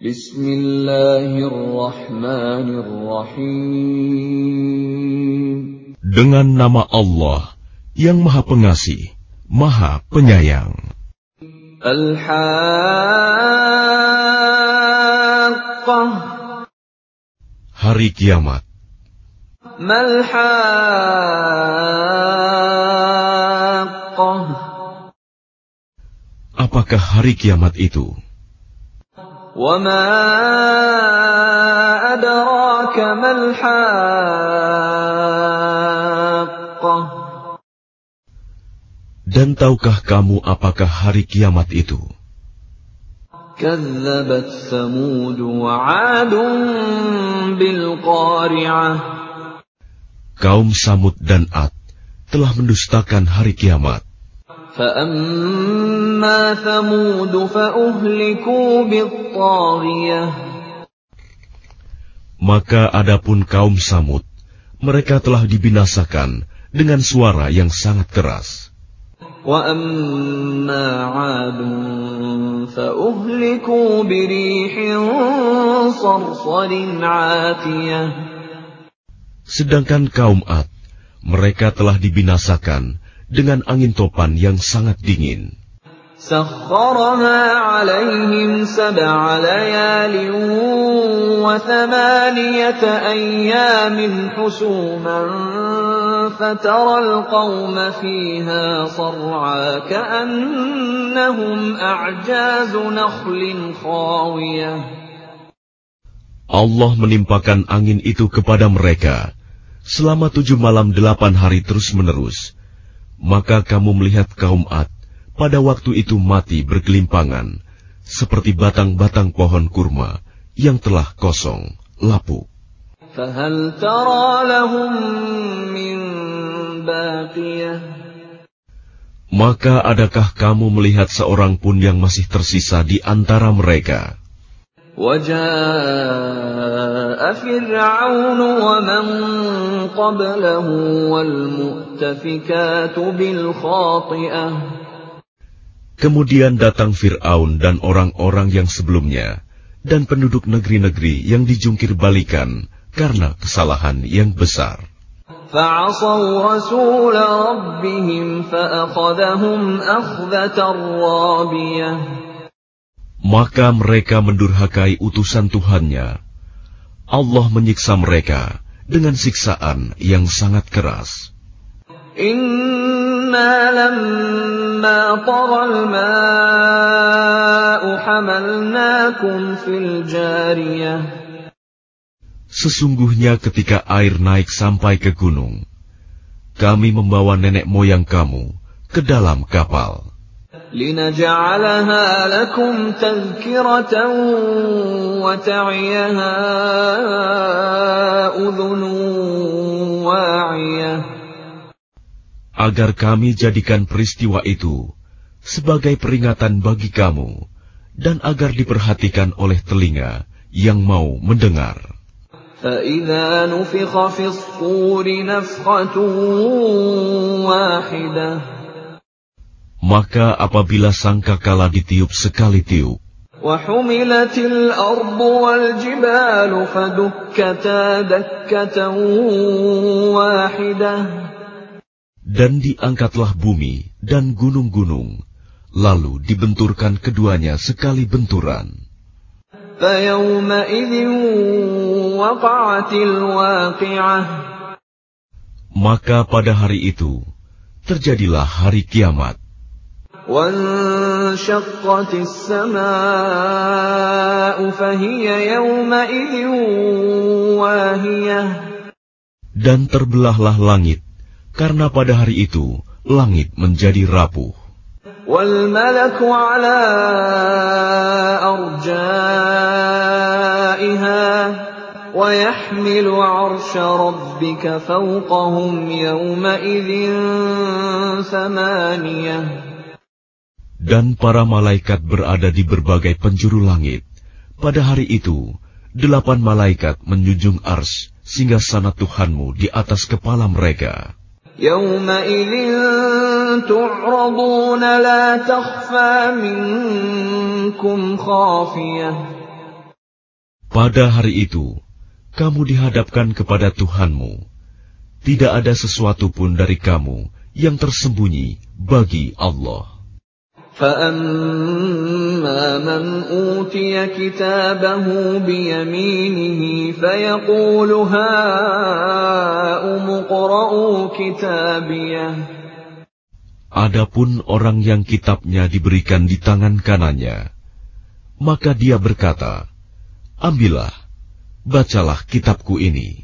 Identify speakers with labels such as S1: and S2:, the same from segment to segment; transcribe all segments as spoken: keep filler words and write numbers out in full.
S1: Bismillahirrahmanirrahim.
S2: Dengan nama Allah yang Maha Pengasih, Maha Penyayang.
S1: Al-Haqqah.
S2: Hari Kiamat.
S1: Mal-Haqqah.
S2: Apakah hari kiamat itu?
S1: Wa ma adraka mal-Haqqah.
S2: Dan tahukah kamu apakah hari kiamat itu?
S1: Kazzabat Thamud wa 'Adun bil qari'ah. Kaum Samud dan Ad telah mendustakan hari kiamat. فَأَمَّا ثَمُودُ فَأُهْلِكُوا بِالطَّاغِيَةِ.
S2: Maka adapun kaum Samud, mereka telah dibinasakan dengan suara yang sangat keras.
S1: وَأَمَّا عَادٌ فَأُهْلِكُوا بِرِيحٍ صَرْصَرٍ عَاتِيَةٍ.
S2: Sedangkan kaum Ad, mereka telah dibinasakan dengan angin topan yang sangat dingin.
S1: سَخَّرَهَا عَلَيْهِمْ سَبْعَ لَيَالٍ وَثَمَانِيَةَ أَيَّامٍ حُسُومًا فَتَرَى الْقَوْمَ فِيهَا صَرْعَىٰ كَأَنَّهُمْ أَعْجَازُ نَخْلٍ خَاوِيَةٍ.
S2: Allah menimpakan angin itu kepada mereka selama tujuh malam delapan hari terus-menerus. Maka kamu melihat kaum Ad pada waktu itu mati bergelimpangan, seperti batang-batang pohon kurma yang telah kosong, lapuk.
S1: فَهَلْ تَرَىٰ لَهُم مِّن بَاقِيَةٍ.
S2: Maka adakah kamu melihat seorang pun yang masih tersisa di antara mereka?
S1: وَجَاءَ فِرْعَوْنُ وَمَن قَبْلَهُ وَالْمُؤْتَفِكَاتُ بِالْخَاطِئَةِ.
S2: Kemudian datang Fir'aun dan orang-orang yang sebelumnya, dan penduduk negeri-negeri yang dijungkir balikan karena kesalahan yang besar.
S1: فَعَصَوْا رَسُولَ رَبِّهِمْ فَأَخَذَهُمْ أَخْذَةً رَّابِيَةً.
S2: Maka mereka mendurhakai utusan Tuhannya. Allah menyiksa mereka dengan siksaan yang sangat keras.
S1: Inna lamma taghal ma'u hamalnakum fil jariyah.
S2: Sesungguhnya ketika air naik sampai ke gunung, kami membawa nenek moyang kamu ke dalam kapal.
S1: لِنَجْعَلَهَا لَكُمْ تَذْكِرَةً وَتَعِيَهَا أُذُنٌ وَاعِيَةٌ.
S2: Agar kami jadikan peristiwa itu sebagai peringatan bagi kamu, dan agar diperhatikan oleh telinga yang mau mendengar.
S1: فَإِذَا نُفِخَ فِي الصُّورِ نَفْخَةٌ وَاحِدَةٌ.
S2: Maka apabila sangkakala ditiup sekali tiup,
S1: وَحُمِلَتِ الْأَرْضُ وَالْجِبَالُ فَدُكَّتَا دَكَّةً وَاحِدَةً.
S2: Dan diangkatlah bumi dan gunung-gunung, lalu dibenturkan keduanya sekali benturan.
S1: فَيَوْمَئِذٍ وَقَعَتِ الْوَاقِعَةُ.
S2: Maka pada hari itu terjadilah hari kiamat.
S1: وَانشَقَّتِ السَّمَاءُ فَهِيَ يَوْمَئِذٍ وَاهِيَةٌ.
S2: Dan terbelahlah langit, karena pada hari itu langit menjadi rapuh.
S1: وَالْمَلَكُ عَلَىٰ أَرْجَائِهَا وَيَحْمِلُ عَرْشَ رَبِّكَ فَوْقَهُمْ يَوْمَئِذٍ ثَمَانِيَةٌ.
S2: Dan para malaikat berada di berbagai penjuru langit. Pada hari itu, delapan malaikat menjunjung ars singgasana Tuhanmu di atas kepala mereka.
S1: يَوْمَئِذٍ تُعْرَضُونَ لَا تَخْفَىٰ مِنكُمْ خَافِيَةٌ.
S2: Pada hari itu, kamu dihadapkan kepada Tuhanmu. Tidak ada sesuatu pun dari kamu yang tersembunyi bagi Allah.
S1: فَأَمَّا مَنْ أُوتِيَ كِتَابَهُ بِيَمِينِهِ فَيَقُولُ هَاؤُمُ اقْرَءُوا كِتَابِيَهْ.
S2: Adapun orang yang kitabnya diberikan di tangan kanannya, maka dia berkata, ambillah, bacalah kitabku ini.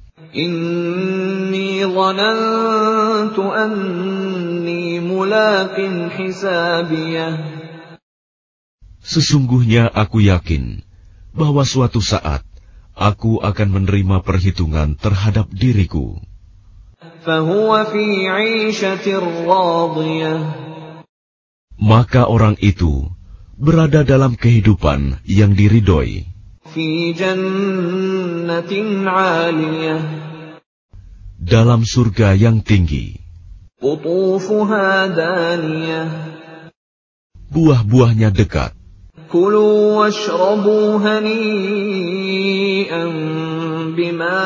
S1: Inni dhanantu anni mulaqin hisabiyah.
S2: Sesungguhnya aku yakin bahwa suatu saat aku akan menerima perhitungan terhadap diriku.
S1: Fahuwa fi 'ishatir radiyah.
S2: Maka orang itu berada dalam kehidupan yang diridhoi.
S1: Fi jannatin 'aliyah.
S2: Dalam surga yang tinggi.
S1: Qutufuha daniyah.
S2: Buah-buahnya dekat.
S1: Kulu washrabu hani'an bima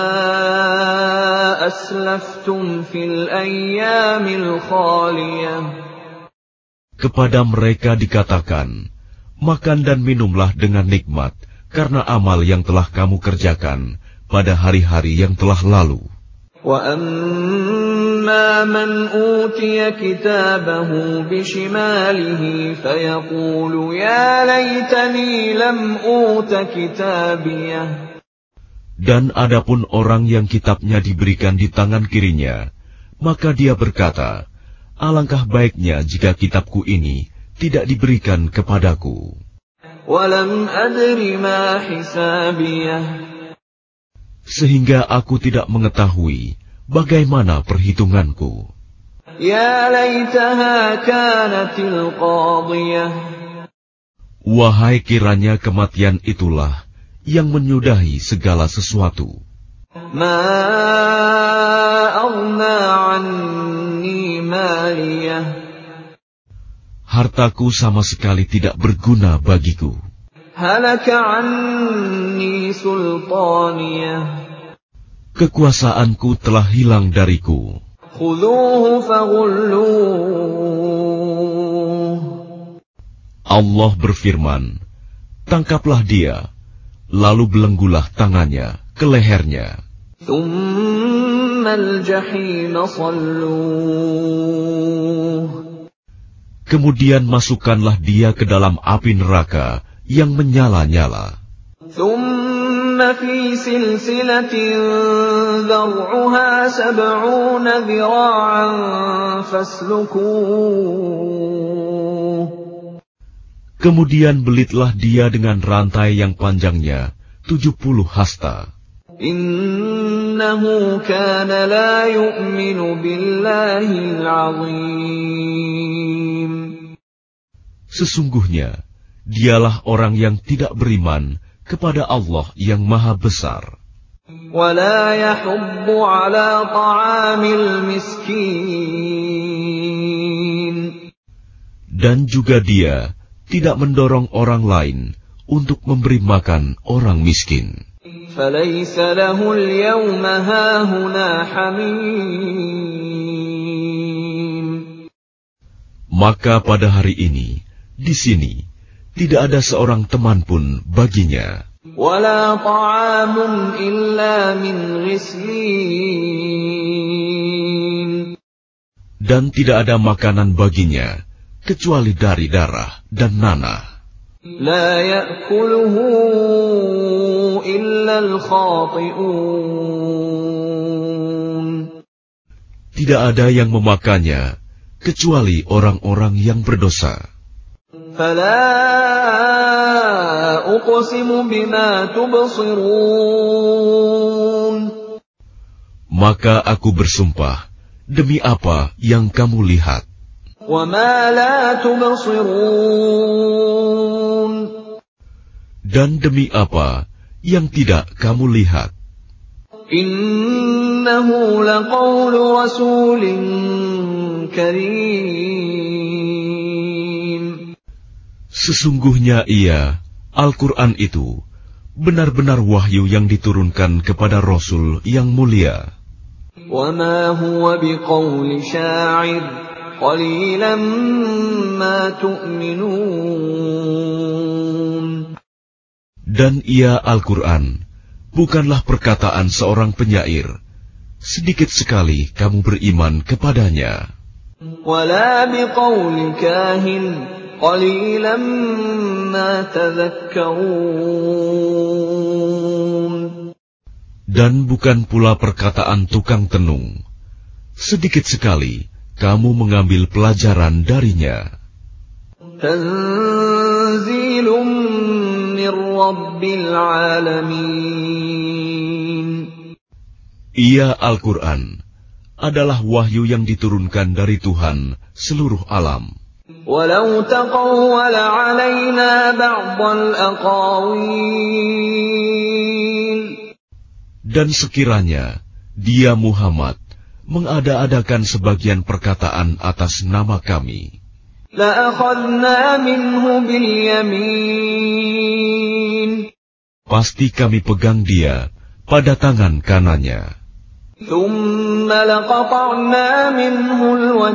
S1: aslaftum fil ayyamil khaliyah.
S2: Kepada mereka dikatakan, makan dan minumlah dengan nikmat karena amal yang telah kamu kerjakan pada hari-hari yang telah lalu.
S1: Wa amma man utiya kitabahu bishimalihi fayaqulu ya laitani lam uta kitabiyah.
S2: Dan adapun orang yang kitabnya diberikan di tangan kirinya, maka dia berkata, alangkah baiknya jika kitabku ini tidak diberikan kepadaku.
S1: Walam adri ma hisabiyah.
S2: Sehingga aku tidak mengetahui bagaimana perhitunganku.
S1: Ya laitaha kanatil qadiyah.
S2: Wahai kiranya kematian itulah yang menyudahi segala sesuatu.
S1: Ma aghna anni maliyah.
S2: Hartaku sama sekali tidak berguna bagiku.
S1: Halaka anni sultaniyah.
S2: Kekuasaanku telah hilang dariku.
S1: Khudhuhu faghulluh.
S2: Allah berfirman, tangkaplah dia, lalu belenggulah tangannya ke lehernya.
S1: Thumma al-jahim salluh.
S2: Kemudian masukkanlah dia ke dalam api neraka yang menyala-nyala.
S1: Thumma fi silsilatin dhar'uha sab'una dhira'an faslukuh.
S2: Kemudian belitlah dia dengan rantai yang panjangnya tujuh puluh hasta.
S1: Innahu kana la yu'minu billahil 'azim.
S2: Sesungguhnya dialah orang yang tidak beriman kepada Allah yang maha besar.
S1: Wala yahuddu 'ala ta'amil miskin.
S2: Dan juga dia tidak mendorong orang lain untuk memberi makan orang miskin.
S1: Falaysa lahu al-yawma hahuna hamim.
S2: Maka pada hari ini, di sini, tidak ada seorang teman pun baginya.
S1: Wala ta'amun illa min ghislin.
S2: Dan tidak ada makanan baginya, kecuali dari darah dan nanah.
S1: La ya'kuluhu illa al-khati'un.
S2: Tidak ada yang memakannya, kecuali orang-orang yang berdosa.
S1: Fala uqsimu bima tubsirun.
S2: Maka aku bersumpah, demi apa yang kamu lihat.
S1: Wa ma la tubsirun.
S2: Dan demi apa yang tidak kamu lihat.
S1: Innahu laqawlu rasulin karim.
S2: Sesungguhnya ia, Al-Quran itu, benar-benar wahyu yang diturunkan kepada Rasul yang mulia.
S1: وَمَا هُوَ بِقَوْلِ شَاعِرٍ قَلِيلًا مَا تُؤْمِنُونَ.
S2: Dan ia Al-Quran bukanlah perkataan seorang penyair, sedikit sekali kamu beriman kepadanya.
S1: وَلَا بِقَوْلِ كَاهِنٍ قَلِيلًا مَا تَذَكَّرُونَ.
S2: Dan bukan pula perkataan tukang tenung, sedikit sekali kamu mengambil pelajaran darinya.
S1: Tanzilun min Rabbil Alamin.
S2: Ia Al-Quran adalah wahyu yang diturunkan dari Tuhan seluruh alam.
S1: Walau taqawwala 'alaina ba'dal aqawil.
S2: Dan sekiranya dia Muhammad mengada-adakan sebagian perkataan atas nama kami,
S1: la'akhadna minhu bil yamin.
S2: Pasti kami pegang dia pada tangan kanannya.
S1: Thumma laqata'na minhu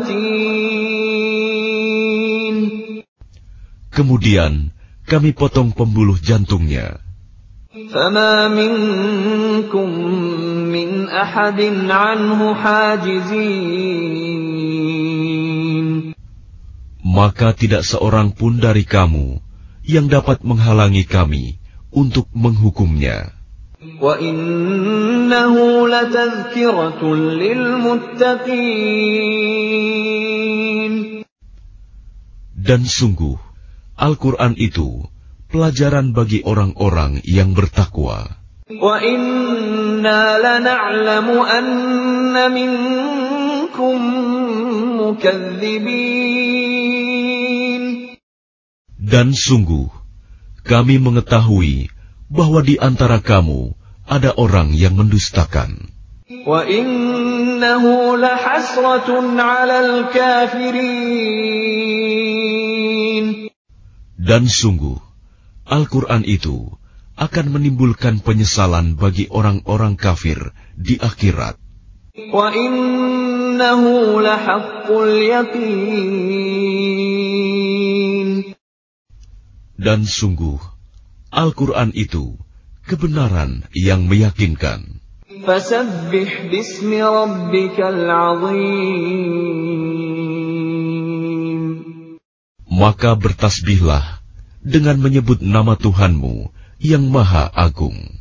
S1: al-watin.
S2: Kemudian kami potong pembuluh jantungnya.
S1: فَمَا مِنْكُمْ مِنْ أَحَدٍ عَنْهُ حَاجِزِينَ.
S2: Maka tidak seorang pun dari kamu yang dapat menghalangi kami untuk menghukumnya.
S1: وَإِنَّهُ لَتَذْكِرَةٌ لِلْمُتَّقِينَ. Dan
S2: sungguh, Al-Quran itu pelajaran bagi orang-orang yang bertakwa.
S1: وَإِنَّا لَنَعْلَمُ أَنَّ مِنكُم مُكَذِّبِينَ.
S2: Dan sungguh, kami mengetahui bahwa di antara kamu ada orang yang mendustakan.
S1: وَإِنَّهُ لَحَسْرَةٌ عَلَى الْكَافِرِينَ.
S2: Dan sungguh, Al-Quran itu akan menimbulkan penyesalan bagi orang-orang kafir di akhirat.
S1: وَإِنَّهُ لَحَقُّ الْيَقِينِ.
S2: Dan sungguh, Al-Quran itu kebenaran yang meyakinkan.
S1: فَسَبِّحْ بِاسْمِ رَبِّكَ الْعَظِيمِ.
S2: Maka bertasbihlah dengan menyebut nama Tuhanmu yang Maha Agung.